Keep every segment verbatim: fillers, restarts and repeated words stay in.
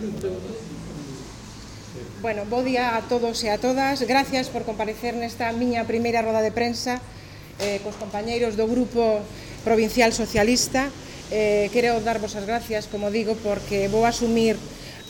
Bueno, bo día a todos e a todas. Gracias por comparecer nesta miña primeira roda de prensa eh, cos compañeiros do Grupo Provincial Socialista. Eh, quero darvos as gracias, como digo, porque vou asumir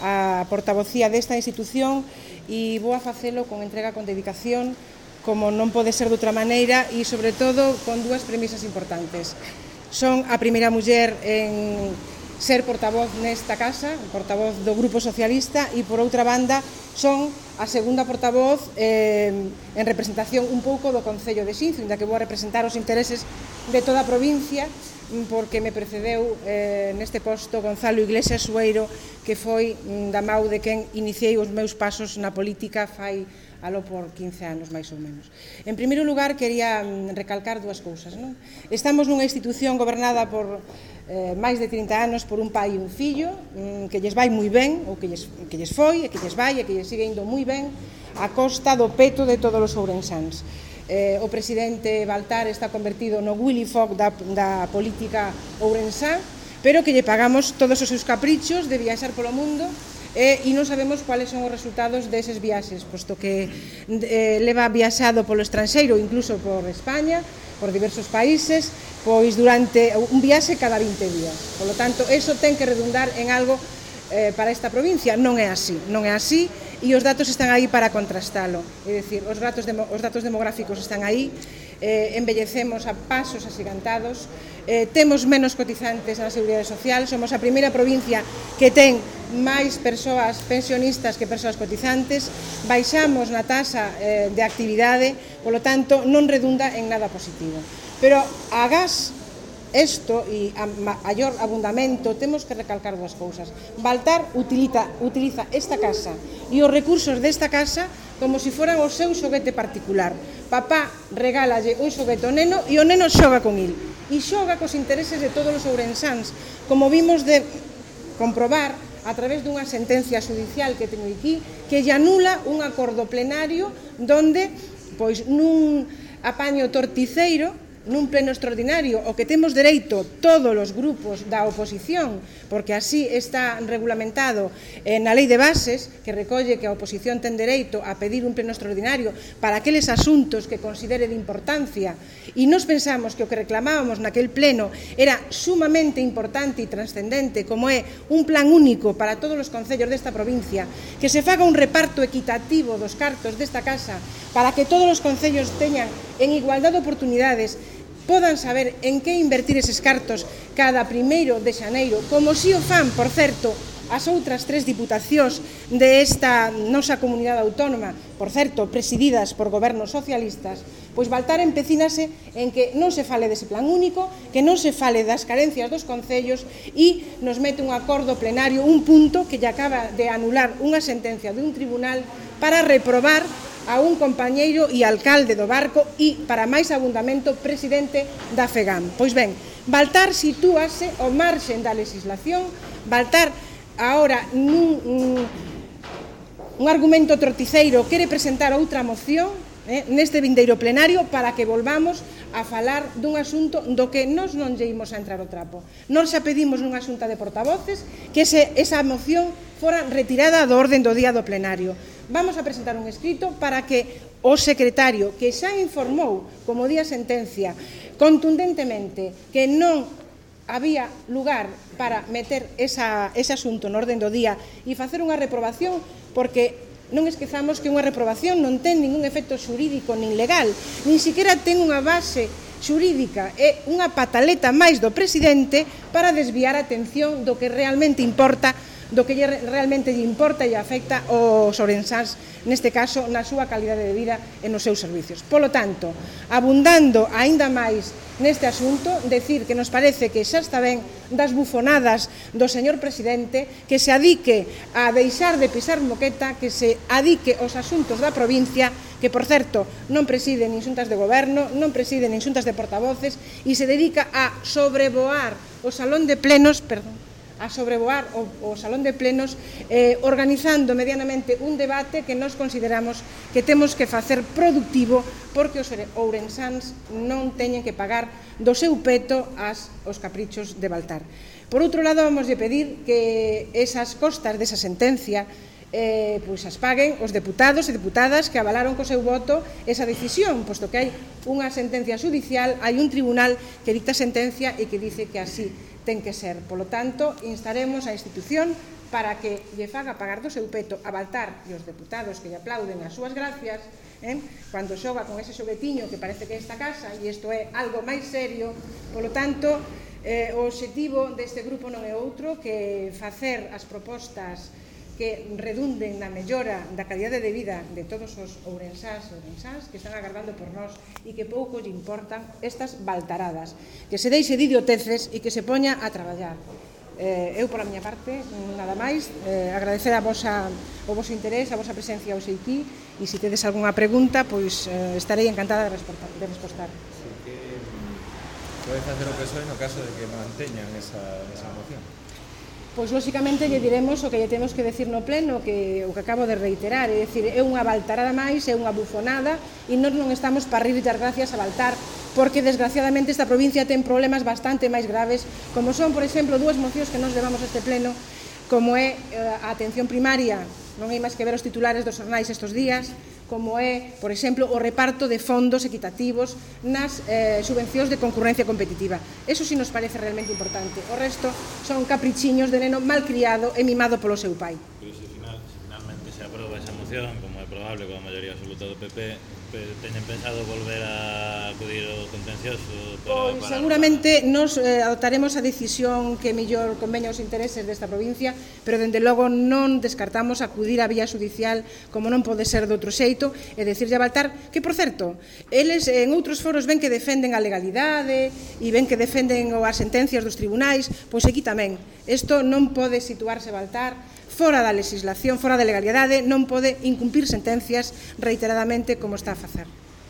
a portavocía desta institución e vou a facelo con entrega, con dedicación, como non pode ser de outra maneira, e, sobre todo, con dúas premisas importantes. Son a primeira muller en ser portavoz nesta casa, portavoz do Grupo Socialista, e, por outra banda, son a segunda portavoz eh, en representación un pouco do Concello de Xinzo, inda que vou a representar os intereses de toda a provincia, porque me precedeu eh, neste posto Gonzalo Iglesias Sueiro, que foi da mau de quen iniciei os meus pasos na política fai alo por quince anos, máis ou menos. En primeiro lugar, quería recalcar dúas cousas, non? Estamos nunha institución gobernada por eh, máis de trinta anos por un pai e un fillo, mm, que lles vai moi ben, ou que lles, que lles foi, e que lles vai, e que lles sigue indo moi ben, a costa do peto de todos os ourensáns. Eh, o presidente Baltar está convertido no Willy Fogg da, da política ourensá, pero que lle pagamos todos os seus caprichos de viaxar polo mundo, e, e non sabemos cuáles son os resultados deses viaxes, posto que eh, leva viaxado polo estranxeiro, incluso por España, por diversos países, pois durante un viaxe cada vinte días. Por lo tanto, eso ten que redundar en algo eh, para esta provincia. Non é así, non é así, e os datos están aí para contrastalo. É dicir, os datos, demo, os datos demográficos están aí, eh, envellecemos a pasos asigantados, eh, temos menos cotizantes na Seguridade Social, somos a primeira provincia que ten máis persoas pensionistas que persoas cotizantes, baixamos na tasa eh, de actividade, polo tanto, non redunda en nada positivo. Pero, agás isto e a maior abundamento, temos que recalcar dúas cousas. Baltar utiliza, utiliza esta casa e os recursos desta casa como se foran o seu xoguete particular. Papá regálalle un xoguete ao neno e o neno xoga con il. E xoga cos intereses de todos os ourensáns, como vimos de comprobar a través dunha sentencia judicial que teño aquí, que lle anula un acordo plenario donde, pois, nun apaño torticeiro, nun pleno extraordinario, o que temos dereito todos os grupos da oposición, porque así está regulamentado na lei de bases, que recolle que a oposición ten dereito a pedir un pleno extraordinario para aqueles asuntos que considere de importancia, e nos pensamos que o que reclamábamos naquel pleno era sumamente importante e transcendente, como é un plan único para todos os concellos desta provincia, que se faga un reparto equitativo dos cartos desta casa, para que todos os concellos teñan en igualdade de oportunidades, podan saber en que invertir eses cartos cada primeiro de xaneiro, como si o fan, por certo, as outras tres diputacións desta nosa comunidade autónoma, por certo, presididas por gobernos socialistas, pois Baltar empecínase en que non se fale dese plan único, que non se fale das carencias dos concellos, e nos mete un acordo plenario, un punto que lle acaba de anular unha sentencia de un tribunal para reprobar a un compañeiro e alcalde do Barco e, para máis abundamento, presidente da FEGAM. Pois ben, Baltar sitúase ao marxen da legislación. Baltar, agora, nun un, un argumento torticeiro, quere presentar outra moción eh, neste vindeiro plenario para que volvamos a falar dun asunto do que nós non lle imos a entrar o trapo. Nós xa pedimos nunha xunta de portavoces que ese, esa moción fora retirada do orden do día do plenario. Vamos a presentar un escrito para que o secretario, que xa informou, como di a sentencia, contundentemente que non había lugar para meter esa, ese asunto no orden do día e facer unha reprobación, porque non esquezamos que unha reprobación non ten ningún efecto xurídico nin legal, nin siquiera ten unha base xurídica, é unha pataleta máis do presidente para desviar a atención do que realmente importa, do que realmente lle importa e afecta aos ourensáns, neste caso, na súa calidade de vida e nos seus servicios. Polo tanto, abundando aínda máis neste asunto, decir que nos parece que xa está ben das bufonadas do señor presidente, que se adique a deixar de pisar moqueta, que se adique aos asuntos da provincia, que, por certo, non preside nin xuntas de goberno, non preside nin xuntas de portavoces, e se dedica a sobrevoar o salón de plenos, perdón, a sobrevoar o, o salón de plenos eh, organizando medianamente un debate que nós consideramos que temos que facer productivo, porque os ourensáns non teñen que pagar do seu peto as, os caprichos de Baltar. Por outro lado, vamos a pedir que esas costas desa sentencia eh, pois as paguen os deputados e deputadas que avalaron co seu voto esa decisión, posto que hai unha sentencia judicial, hai un tribunal que dicta sentencia e que dice que así ten que ser. Polo tanto, instaremos a institución para que lle faga pagar do seu peto a Baltar e os deputados que lle aplauden as súas gracias eh, cando xoga con ese xoguetiño que parece que é esta casa, e isto é algo máis serio. Polo tanto, eh, o obxectivo deste grupo non é outro que facer as propostas que redunden na mellora da calidade de vida de todos os ourensás e ourensás que están agardando por nós e que pouco lle importan estas baltaradas, que se deixe de idioteces e que se poña a traballar. Eh, eu, pola miña parte, nada máis, eh, agradecer a vosa, o vosso interés, a vosa presencia hoxe aquí, e se tedes algunha pregunta, pois eh, estarei encantada de respostar. De respostar. Sí, que pode facer o P S O E no caso de que manteñan esa, esa moción? Pois, lóxicamente, lle diremos o que lle temos que decir no pleno, que o que acabo de reiterar, é dicir, é unha baltarada máis, é unha bufonada, e nós non estamos para rir e dar gracias a Baltar, porque, desgraciadamente, esta provincia ten problemas bastante máis graves, como son, por exemplo, dúas mocións que nos levamos a este pleno, como é a atención primaria, non hai máis que ver os titulares dos xornais estes días, como é, por exemplo, o reparto de fondos equitativos nas eh, subvencións de concurrencia competitiva. Eso sí nos parece realmente importante. O resto son caprichiños de neno malcriado e mimado polo seu pai. Pero se, final, se finalmente se aproba esa moción, como é probable coa maioría absoluta do P P, teñen pensado volver a acudir ao contencioso? Para, Pois para, seguramente para... nos eh, adoptaremos a decisión que mellor conveña os intereses desta provincia, pero dende logo non descartamos acudir á vía judicial como non pode ser de outro xeito, e decirlle a Baltar que, por certo, eles en outros foros ven que defenden a legalidade e ven que defenden as sentencias dos tribunais, pois aquí tamén. Isto non pode situarse Baltar fora da legislación, fora da legalidade, non pode incumprir sentencias reiteradamente como está a facer.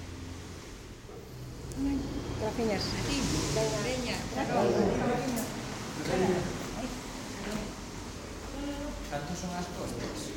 Graciñas. Cantos son as costas?